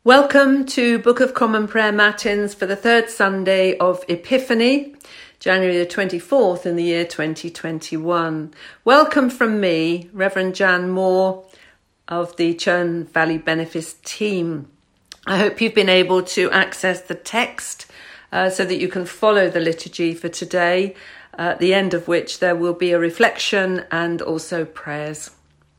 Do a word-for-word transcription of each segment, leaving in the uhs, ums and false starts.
Welcome to Book of Common Prayer Matins for the third Sunday of Epiphany, January the twenty-fourth in the year twenty twenty-one. Welcome from me, Reverend Jan Moore of the Churn Valley Benefice team. I hope you've been able to access the text uh, so that you can follow the liturgy for today, uh, at the end of which there will be a reflection and also prayers.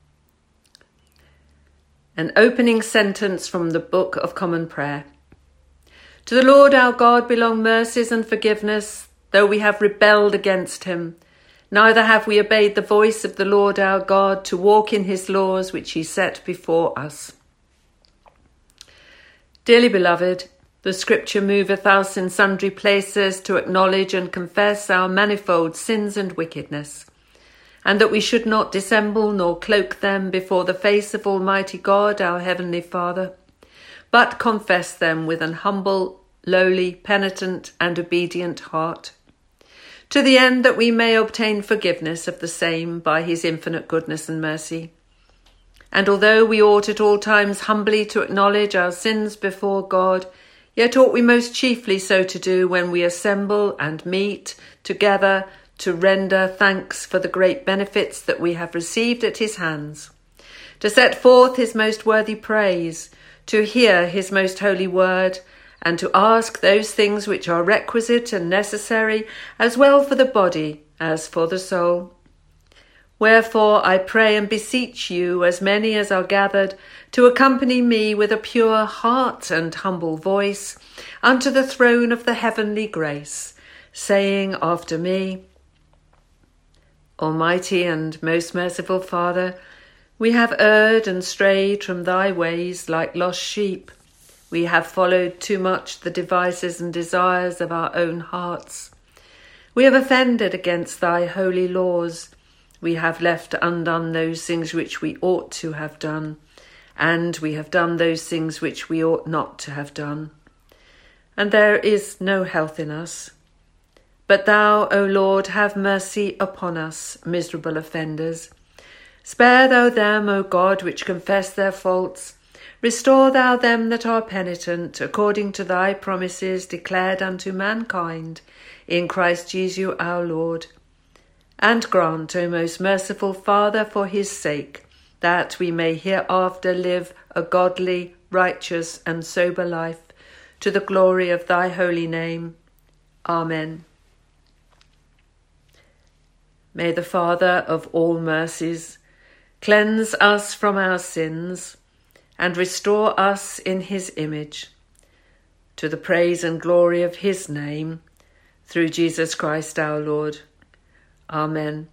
An opening sentence from the Book of Common Prayer. To the Lord our God belong mercies and forgiveness, though we have rebelled against him. Neither have we obeyed the voice of the Lord our God to walk in his laws which he set before us. Dearly beloved, the Scripture moveth us in sundry places to acknowledge and confess our manifold sins and wickedness, and that we should not dissemble nor cloak them before the face of Almighty God, our Heavenly Father, but confess them with an humble, lowly, penitent, and obedient heart, to the end that we may obtain forgiveness of the same by his infinite goodness and mercy. And although we ought at all times humbly to acknowledge our sins before God, yet ought we most chiefly so to do when we assemble and meet together to render thanks for the great benefits that we have received at his hands, to set forth his most worthy praise, to hear his most holy word, and to ask those things which are requisite and necessary, as well for the body as for the soul. Wherefore I pray and beseech you, as many as are gathered, to accompany me with a pure heart and humble voice unto the throne of the heavenly grace, saying after me, Almighty and most merciful Father, we have erred and strayed from thy ways like lost sheep. We have followed too much the devices and desires of our own hearts. We have offended against thy holy laws. We have left undone those things which we ought to have done, and we have done those things which we ought not to have done. And there is no health in us. But thou, O Lord, have mercy upon us, miserable offenders. Spare thou them, O God, which confess their faults. Restore thou them that are penitent, according to thy promises declared unto mankind, in Christ Jesus our Lord. And grant, O most merciful Father, for his sake, that we may hereafter live a godly, righteous, and sober life, to the glory of thy holy name. Amen. May the Father of all mercies cleanse us from our sins and restore us in his image, to the praise and glory of his name, through Jesus Christ our Lord. Amen.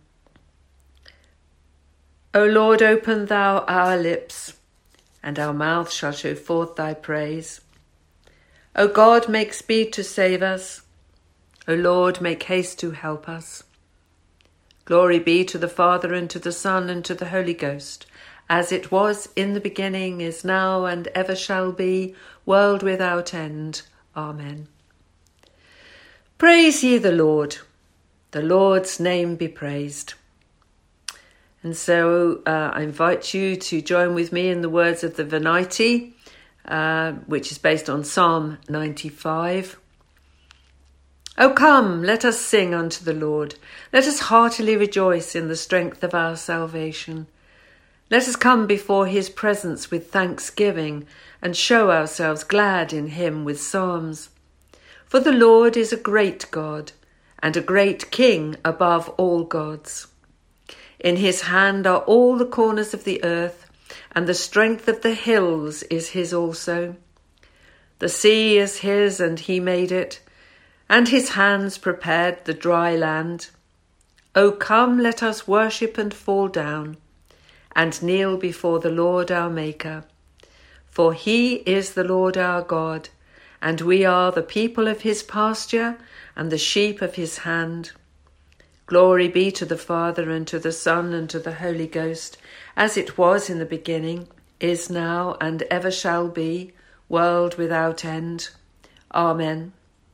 O Lord, open thou our lips, and our mouth shall show forth thy praise. O God, make speed to save us. O Lord, make haste to help us. Glory be to the Father, and to the Son, and to the Holy Ghost, as it was in the beginning, is now, and ever shall be, world without end. Amen. Praise ye the Lord. The Lord's name be praised. And so uh, I invite you to join with me in the words of the Venite, uh, which is based on Psalm ninety-five. O come, let us sing unto the Lord. Let us heartily rejoice in the strength of our salvation. Let us come before his presence with thanksgiving, and show ourselves glad in him with psalms. For the Lord is a great God, and a great King above all gods. In his hand are all the corners of the earth, and the strength of the hills is his also. The sea is his, and he made it, and his hands prepared the dry land. O come, let us worship and fall down, and kneel before the Lord our Maker. For he is the Lord our God, and we are the people of his pasture, and the sheep of his hand. Glory be to the Father, and to the Son, and to the Holy Ghost, as it was in the beginning, is now, and ever shall be, world without end. Amen.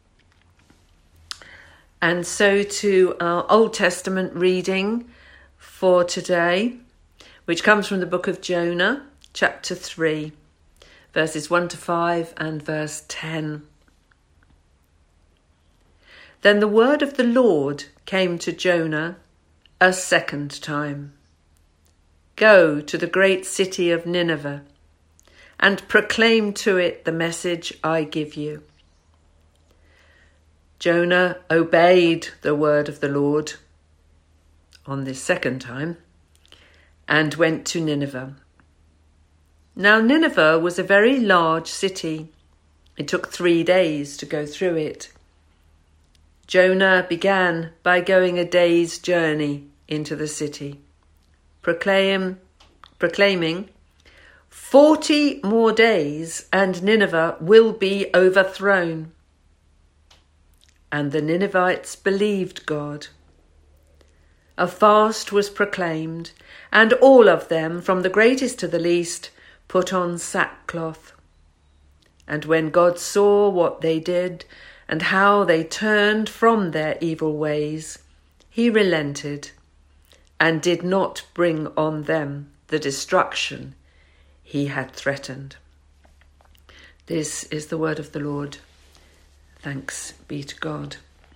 And so to our Old Testament reading for today, which comes from the book of Jonah, chapter three, verses one to five and verse ten. Then the word of the Lord came to Jonah a second time. Go to the great city of Nineveh and proclaim to it the message I give you. Jonah obeyed the word of the Lord on this second time and went to Nineveh. Now Nineveh was a very large city. It took three days to go through it. Jonah began by going a day's journey into the city, proclaim, proclaiming, Forty more days and Nineveh will be overthrown. And the Ninevites believed God. A fast was proclaimed, and all of them, from the greatest to the least, put on sackcloth. And when God saw what they did and how they turned from their evil ways, he relented and did not bring on them the destruction he had threatened. This is the word of the Lord. Thanks be to God.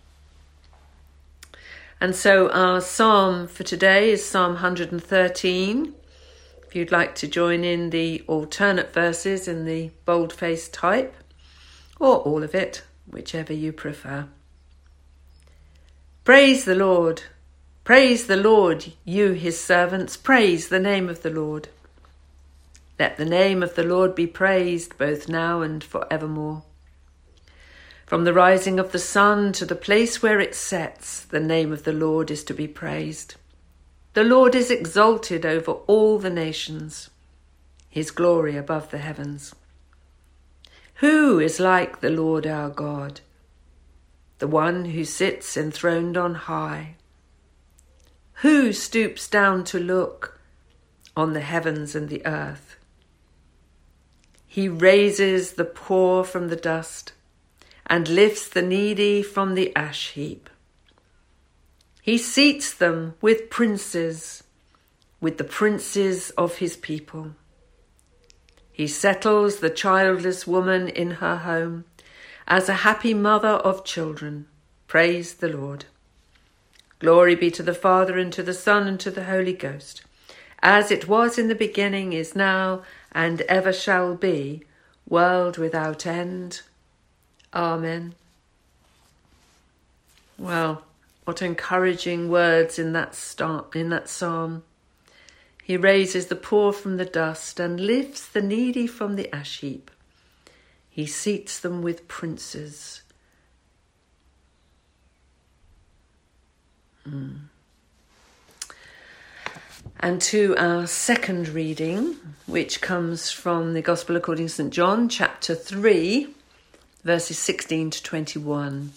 And so our psalm for today is Psalm one hundred thirteen. If you'd like to join in the alternate verses in the bold-faced type, or all of it, whichever you prefer. Praise the Lord. Praise the Lord, you his servants. Praise the name of the Lord. Let the name of the Lord be praised both now and forevermore. From the rising of the sun to the place where it sets, the name of the Lord is to be praised. The Lord is exalted over all the nations, his glory above the heavens. Who is like the Lord our God, the one who sits enthroned on high? Who stoops down to look on the heavens and the earth? He raises the poor from the dust and lifts the needy from the ash heap. He seats them with princes, with the princes of his people. He settles the childless woman in her home as a happy mother of children. Praise the Lord. Glory be to the Father, and to the Son, and to the Holy Ghost, as it was in the beginning, is now, and ever shall be, world without end. Amen. Well, what encouraging words in that start, in that psalm. He raises the poor from the dust and lifts the needy from the ash heap. He seats them with princes. Mm. And to our second reading, which comes from the Gospel according to Saint John, chapter three, verses sixteen to twenty-one.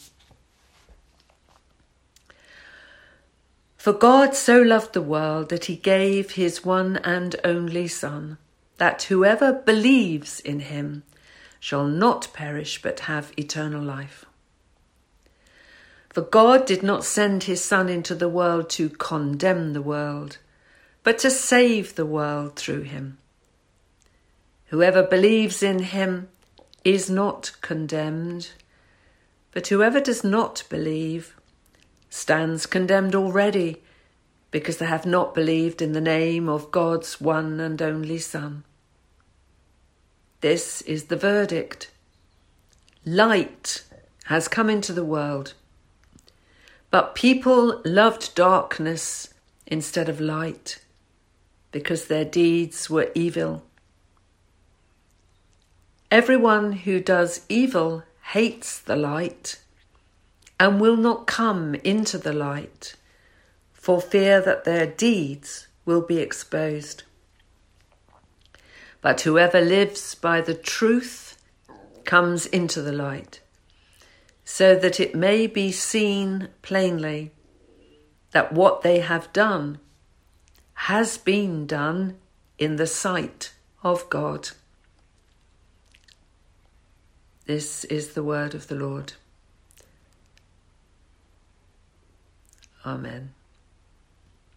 For God so loved the world that he gave his one and only Son, that whoever believes in him shall not perish but have eternal life. For God did not send his Son into the world to condemn the world, but to save the world through him. Whoever believes in him is not condemned, but whoever does not believe stands condemned already, because they have not believed in the name of God's one and only Son. This is the verdict. Light has come into the world, but people loved darkness instead of light, because their deeds were evil. Everyone who does evil hates the light and will not come into the light, for fear that their deeds will be exposed. But whoever lives by the truth comes into the light, so that it may be seen plainly that what they have done has been done in the sight of God. This is the word of the Lord. Amen.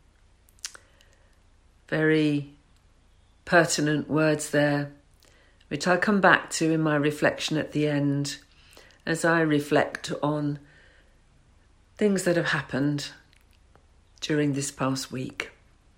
Very pertinent words there which I'll come back to in my reflection at the end as I reflect on things that have happened during this past week.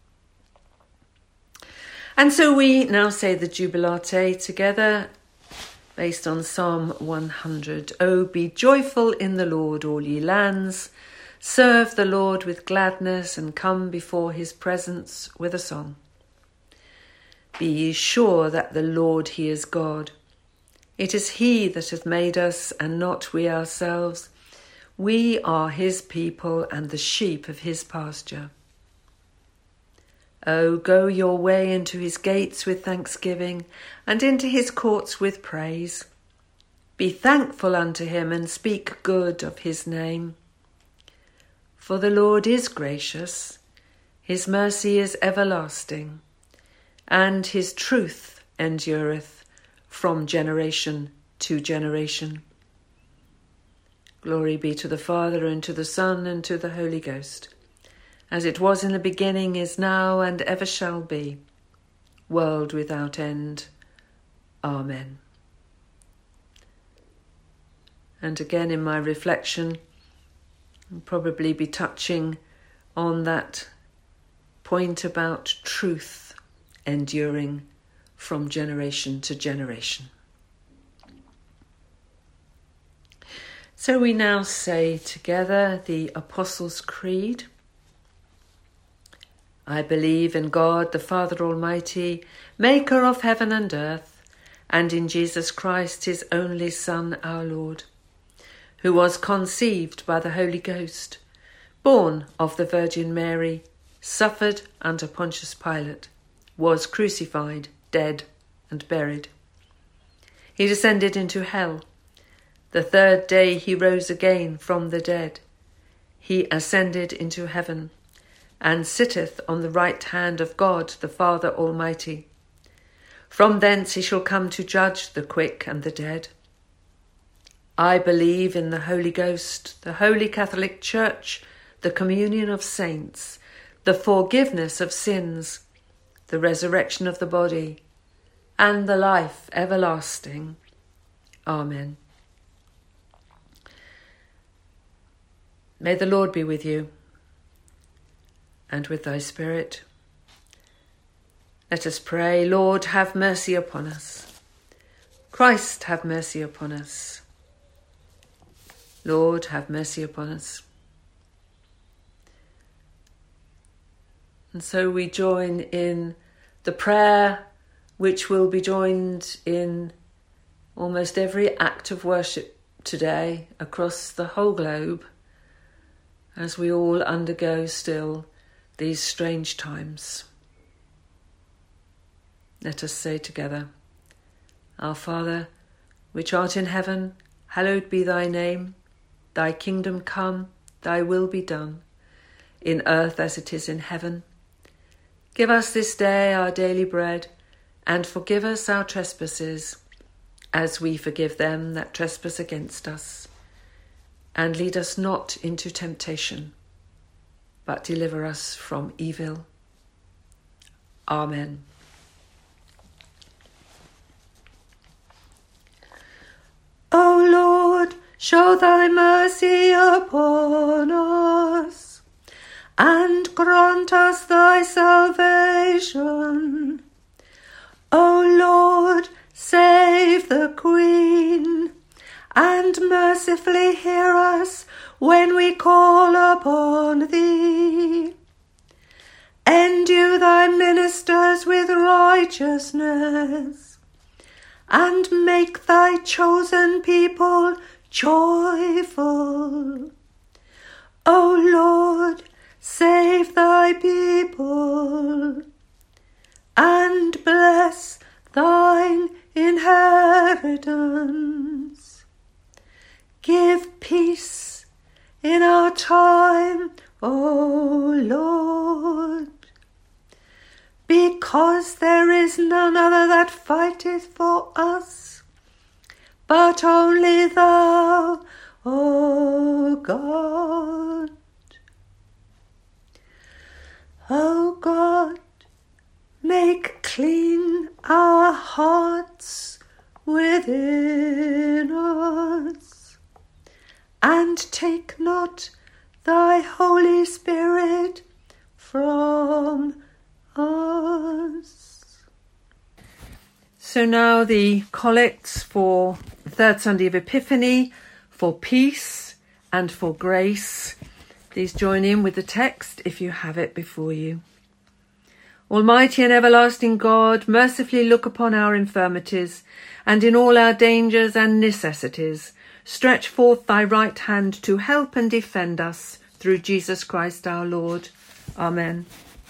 And so we now say the Jubilate together based on Psalm one hundred. Oh, be joyful in the Lord, all ye lands. Serve the Lord with gladness and come before his presence with a song. Be ye sure that the Lord, he is God. It is he that hath made us and not we ourselves. We are his people and the sheep of his pasture. Oh, go your way into his gates with thanksgiving and into his courts with praise. Be thankful unto him and speak good of his name. For the Lord is gracious, his mercy is everlasting, and his truth endureth from generation to generation. Glory be to the Father, and to the Son, and to the Holy Ghost, as it was in the beginning, is now, and ever shall be, world without end. Amen. And again in my reflection, I'll probably be touching on that point about truth enduring from generation to generation. So we now say together the Apostles' Creed. I believe in God, the Father Almighty, maker of heaven and earth, and in Jesus Christ, his only Son, our Lord, who was conceived by the Holy Ghost, born of the Virgin Mary, suffered under Pontius Pilate, was crucified, dead, and buried. He descended into hell. The third day he rose again from the dead. He ascended into heaven, and sitteth on the right hand of God the Father Almighty. From thence he shall come to judge the quick and the dead. I believe in the Holy Ghost, the Holy Catholic Church, the communion of saints, the forgiveness of sins, the resurrection of the body, and the life everlasting. Amen. May the Lord be with you, and with thy spirit. Let us pray. Lord, have mercy upon us. Christ, have mercy upon us. Lord, have mercy upon us. And so we join in the prayer which will be joined in almost every act of worship today across the whole globe, as we all undergo still these strange times. Let us say together, Our Father, which art in heaven, hallowed be thy name. Thy kingdom come, thy will be done, in earth as it is in heaven. Give us this day our daily bread, and forgive us our trespasses, as we forgive them that trespass against us. And lead us not into temptation, but deliver us from evil. Amen. O Lord, show thy mercy upon us, and grant us thy salvation. O Lord, save the Queen, and mercifully hear us when we call upon thee. Endue thy ministers with righteousness, and make thy chosen people joyful. O Lord, save thy people, and bless thine inheritance. Give peace in our time, O Lord, because there is none other that fighteth for us, but only thou, O God. O God, make clean our hearts within us, and take not thy Holy Spirit from us. So now the collects for the third Sunday of Epiphany, for peace and for grace. Please join in with the text if you have it before you. Almighty and everlasting God, mercifully look upon our infirmities, and in all our dangers and necessities, stretch forth thy right hand to help and defend us through Jesus Christ our Lord. Amen.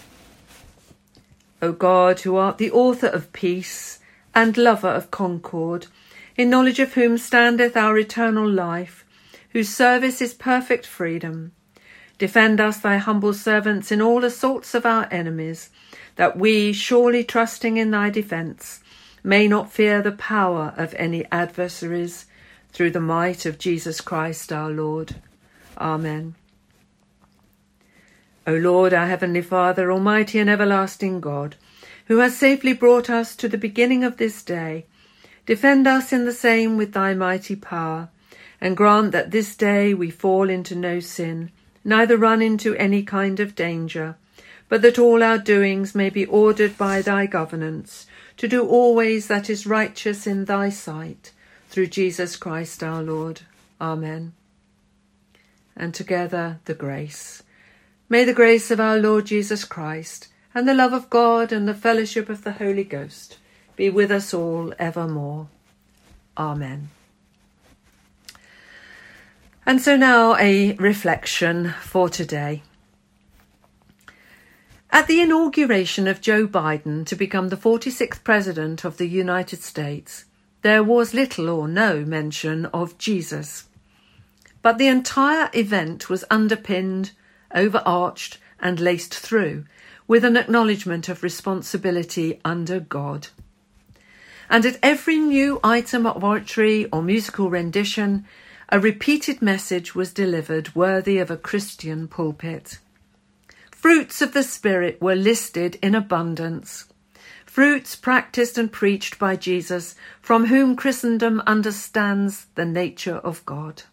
O God, who art the author of peace and lover of concord, in knowledge of whom standeth our eternal life, whose service is perfect freedom, defend us, thy humble servants, in all assaults of our enemies, that we, surely trusting in thy defence, may not fear the power of any adversaries, through the might of Jesus Christ our Lord. Amen. O Lord, our heavenly Father, almighty and everlasting God, who has safely brought us to the beginning of this day, defend us in the same with thy mighty power, and grant that this day we fall into no sin, neither run into any kind of danger, but that all our doings may be ordered by thy governance, to do always that is righteous in thy sight, through Jesus Christ our Lord. Amen. And together the grace. May the grace of our Lord Jesus Christ, and the love of God, and the fellowship of the Holy Ghost be with us all evermore. Amen. And so now a reflection for today. At the inauguration of Joe Biden to become the forty-sixth President of the United States, there was little or no mention of Jesus. But the entire event was underpinned, overarched and laced through with an acknowledgement of responsibility under God. And at every new item of oratory or musical rendition, a repeated message was delivered worthy of a Christian pulpit. Fruits of the Spirit were listed in abundance. Fruits practised and preached by Jesus, from whom Christendom understands the nature of God.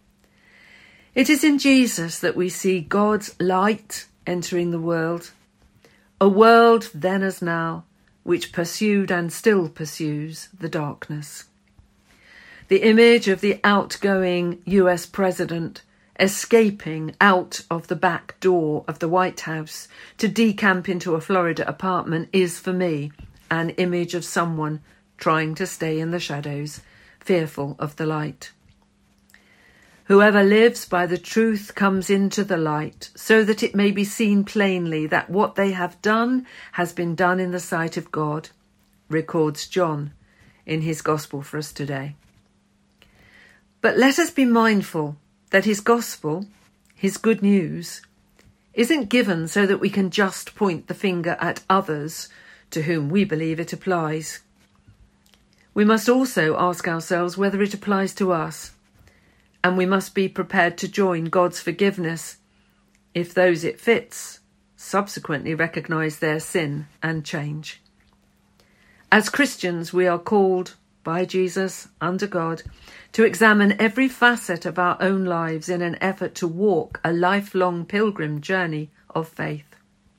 It is in Jesus that we see God's light entering the world, a world then as now, which pursued and still pursues the darkness. The image of the outgoing U S president escaping out of the back door of the White House to decamp into a Florida apartment is, for me, an image of someone trying to stay in the shadows, fearful of the light. Whoever lives by the truth comes into the light, so that it may be seen plainly that what they have done has been done in the sight of God, records John in his Gospel for us today. But let us be mindful that his Gospel, his good news, isn't given so that we can just point the finger at others to whom we believe it applies. We must also ask ourselves whether it applies to us, and we must be prepared to join God's forgiveness if those it fits subsequently recognise their sin and change. As Christians, we are called by Jesus, under God, to examine every facet of our own lives in an effort to walk a lifelong pilgrim journey of faith.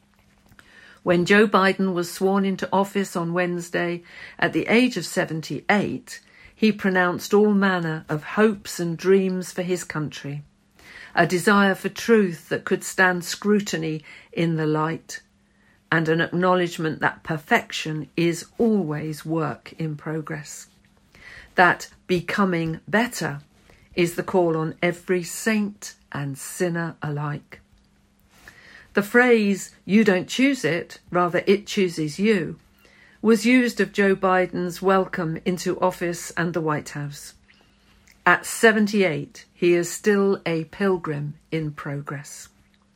When Joe Biden was sworn into office on Wednesday at the age of seventy-eight, he pronounced all manner of hopes and dreams for his country, a desire for truth that could stand scrutiny in the light, and an acknowledgement that perfection is always work in progress, that becoming better is the call on every saint and sinner alike. The phrase, "you don't choose it, rather it chooses you," was used of Joe Biden's welcome into office and the White House. At seventy-eight, he is still a pilgrim in progress.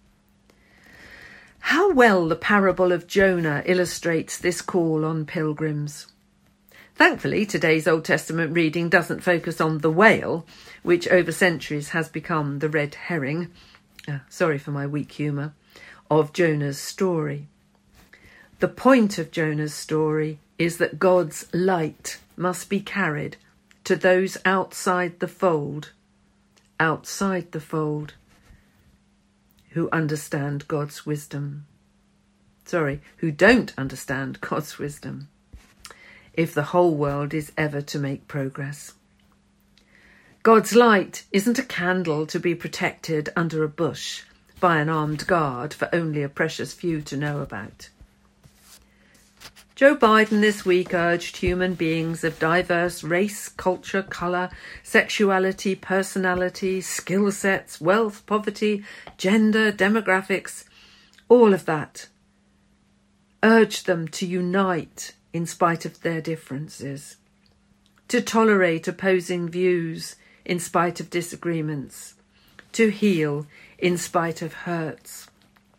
How well the parable of Jonah illustrates this call on pilgrims. Thankfully, today's Old Testament reading doesn't focus on the whale, which over centuries has become the red herring, uh, sorry for my weak humour, of Jonah's story. The point of Jonah's story is that God's light must be carried to those outside the fold, outside the fold, who understand God's wisdom. Sorry, who don't understand God's wisdom, if the whole world is ever to make progress. God's light isn't a candle to be protected under a bush by an armed guard for only a precious few to know about. Joe Biden this week urged human beings of diverse race, culture, colour, sexuality, personality, skill sets, wealth, poverty, gender, demographics, all of that. Urged them to unite in spite of their differences, to tolerate opposing views in spite of disagreements, to heal in spite of hurts.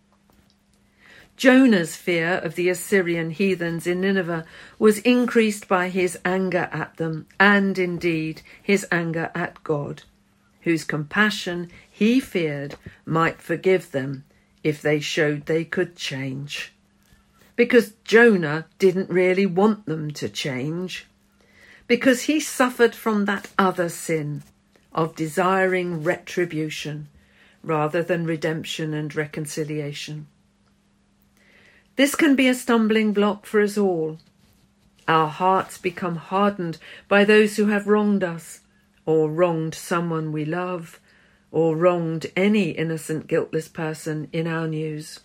Jonah's fear of the Assyrian heathens in Nineveh was increased by his anger at them, and indeed his anger at God, whose compassion he feared might forgive them if they showed they could change. Because Jonah didn't really want them to change, because he suffered from that other sin of desiring retribution rather than redemption and reconciliation. This can be a stumbling block for us all. Our hearts become hardened by those who have wronged us, or wronged someone we love, or wronged any innocent, guiltless person in our news.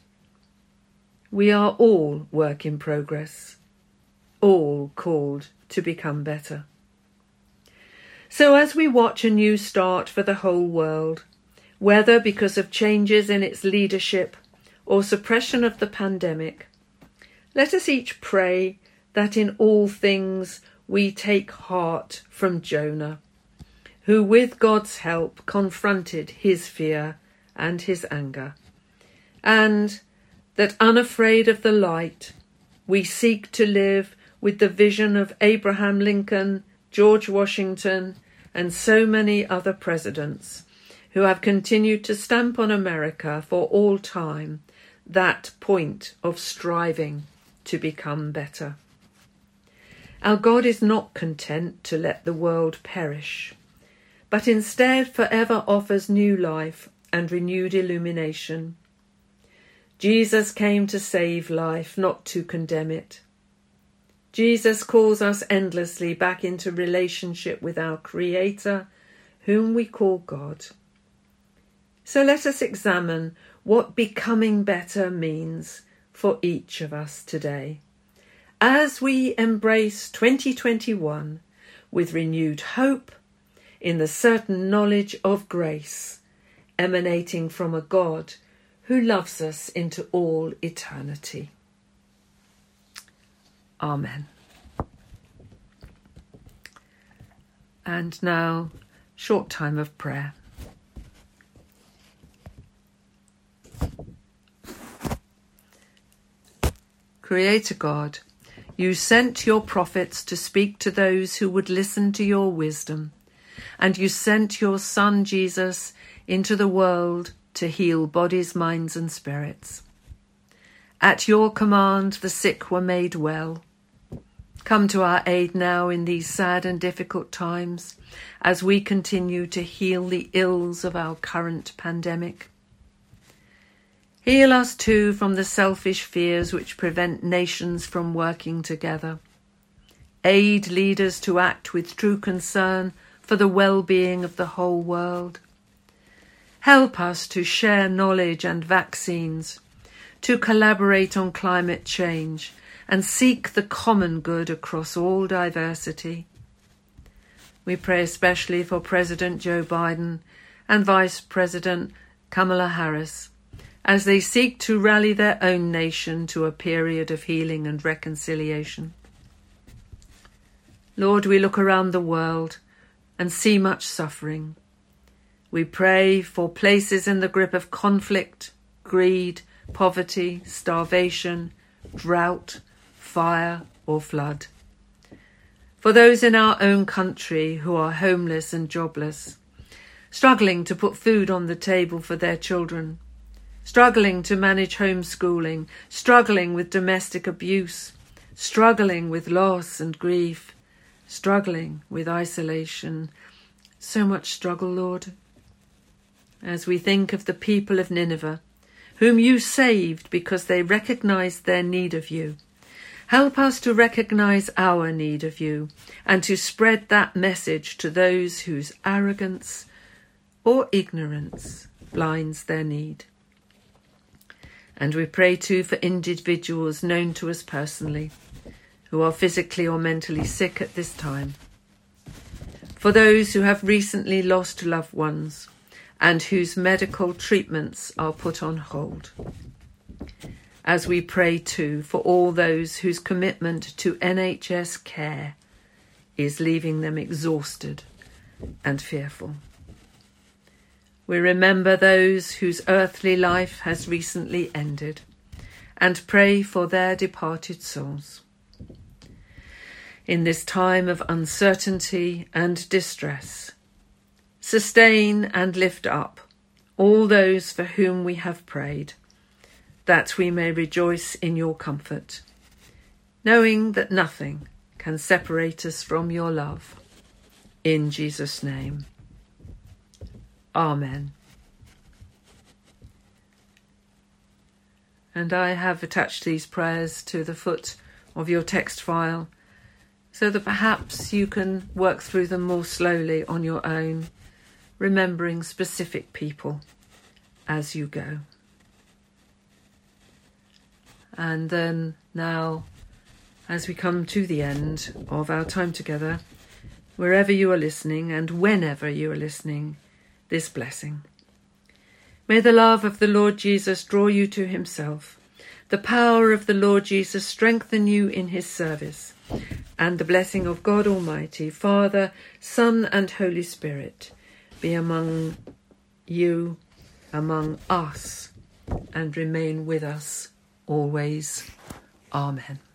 We are all work in progress, all called to become better. So as we watch a new start for the whole world, whether because of changes in its leadership or suppression of the pandemic, let us each pray that in all things we take heart from Jonah, who with God's help confronted his fear and his anger, and that unafraid of the light, we seek to live with the vision of Abraham Lincoln, George Washington, and so many other presidents who have continued to stamp on America for all time that point of striving to become better. Our God is not content to let the world perish, but instead forever offers new life and renewed illumination. Jesus came to save life, not to condemn it. Jesus calls us endlessly back into relationship with our Creator, whom we call God. So let us examine what becoming better means for each of us today, as we embrace twenty twenty-one with renewed hope in the certain knowledge of grace emanating from a God who loves us into all eternity. Amen. And now, short time of prayer. Creator God, you sent your prophets to speak to those who would listen to your wisdom, and you sent your Son Jesus into the world to heal bodies, minds and spirits. At your command the sick were made well. Come to our aid now in these sad and difficult times as we continue to heal the ills of our current pandemic. Heal us too from the selfish fears which prevent nations from working together. Aid leaders to act with true concern for the well-being of the whole world. Help us to share knowledge and vaccines, to collaborate on climate change and seek the common good across all diversity. We pray especially for President Joe Biden and Vice President Kamala Harris, as they seek to rally their own nation to a period of healing and reconciliation. Lord, we look around the world and see much suffering. We pray for places in the grip of conflict, greed, poverty, starvation, drought, fire or flood. For those in our own country who are homeless and jobless, struggling to put food on the table for their children, struggling to manage homeschooling, struggling with domestic abuse, struggling with loss and grief, struggling with isolation. So much struggle, Lord. As we think of the people of Nineveh, whom you saved because they recognized their need of you, help us to recognize our need of you and to spread that message to those whose arrogance or ignorance blinds their need. And we pray too for individuals known to us personally who are physically or mentally sick at this time, for those who have recently lost loved ones and whose medical treatments are put on hold. As we pray too for all those whose commitment to N H S care is leaving them exhausted and fearful. We remember those whose earthly life has recently ended and pray for their departed souls. In this time of uncertainty and distress, sustain and lift up all those for whom we have prayed, that we may rejoice in your comfort, knowing that nothing can separate us from your love. In Jesus' name. Amen. And I have attached these prayers to the foot of your text file so that perhaps you can work through them more slowly on your own, remembering specific people as you go. And then now, as we come to the end of our time together, wherever you are listening and whenever you are listening, this blessing. May the love of the Lord Jesus draw you to himself, the power of the Lord Jesus strengthen you in his service, and the blessing of God Almighty, Father, Son and Holy Spirit be among you, among us, and remain with us always. Amen.